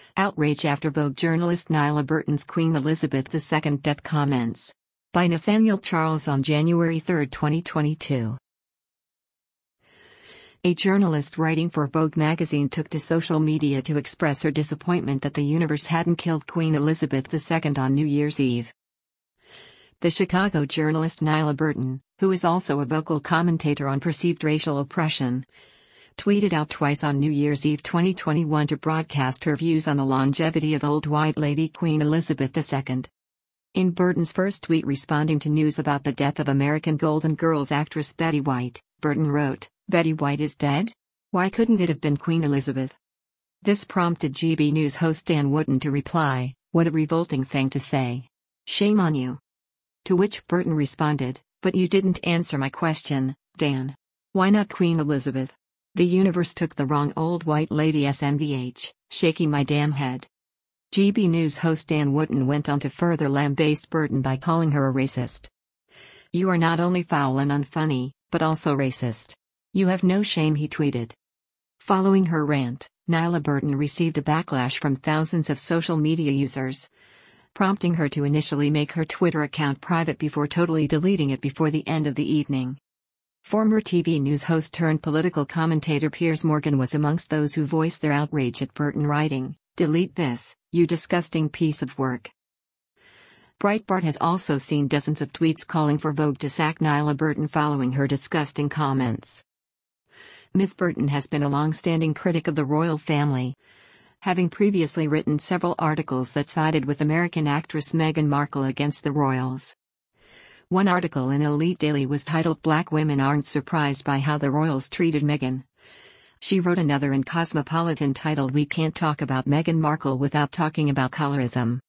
Outrage after Vogue journalist Nyla Burton's Queen Elizabeth II death comments. By Nathaniel Charles on January 3, 2022. A journalist writing for Vogue magazine took to social media to express her disappointment that the universe hadn't killed Queen Elizabeth II on New Year's Eve. The Chicago journalist Nyla Burton, who is also a vocal commentator on perceived racial oppression, tweeted out twice on New Year's Eve 2021 to broadcast her views on the longevity of old white lady Queen Elizabeth II. In Burton's first tweet responding to news about the death of American Golden Girls actress Betty White, Burton wrote, "Betty White is dead? Why couldn't it have been Queen Elizabeth?" This prompted GB News host Dan Wootton to reply, "What a revolting thing to say. Shame on you." To which Burton responded, "But you didn't answer my question, Dan. Why not Queen Elizabeth? The universe took the wrong old white lady SMVH, shaking my damn head." GB News host Dan Wootton went on to further lambaste Burton by calling her a racist. "You are not only foul and unfunny, but also racist. You have no shame," he tweeted. Following her rant, Nyla Burton received a backlash from thousands of social media users, prompting her to initially make her Twitter account private before totally deleting it before the end of the evening. Former TV news host turned political commentator Piers Morgan was amongst those who voiced their outrage at Burton, writing, "Delete this, you disgusting piece of work." Breitbart has also seen dozens of tweets calling for Vogue to sack Nyla Burton following her disgusting comments. Ms. Burton has been a long-standing critic of the royal family, having previously written several articles that sided with American actress Meghan Markle against the royals. One article in Elite Daily was titled "Black Women Aren't Surprised by How the Royals Treated Meghan." She wrote another in Cosmopolitan titled "We Can't Talk About Meghan Markle Without Talking About Colorism."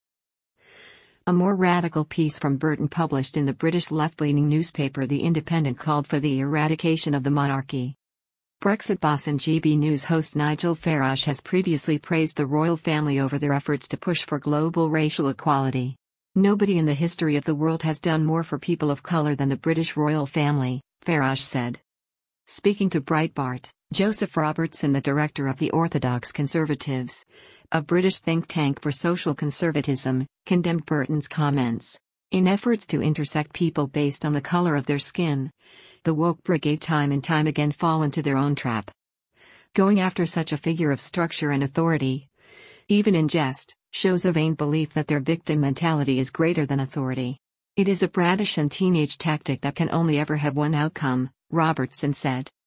A more radical piece from Burton published in the British left-leaning newspaper The Independent called for the eradication of the monarchy. Brexit boss and GB News host Nigel Farage has previously praised the royal family over their efforts to push for global racial equality. "Nobody in the history of the world has done more for people of color than the British royal family," Farage said. Speaking to Breitbart, Joseph Robertson, the director of the Orthodox Conservatives, a British think tank for social conservatism, condemned Burton's comments. In efforts to intersect people based on the color of their skin, the woke brigade time and time again fall into their own trap. Going after such a figure of structure and authority, even in jest, shows a vain belief that their victim mentality is greater than authority. It is a bratish and teenage tactic that can only ever have one outcome, Robertson said.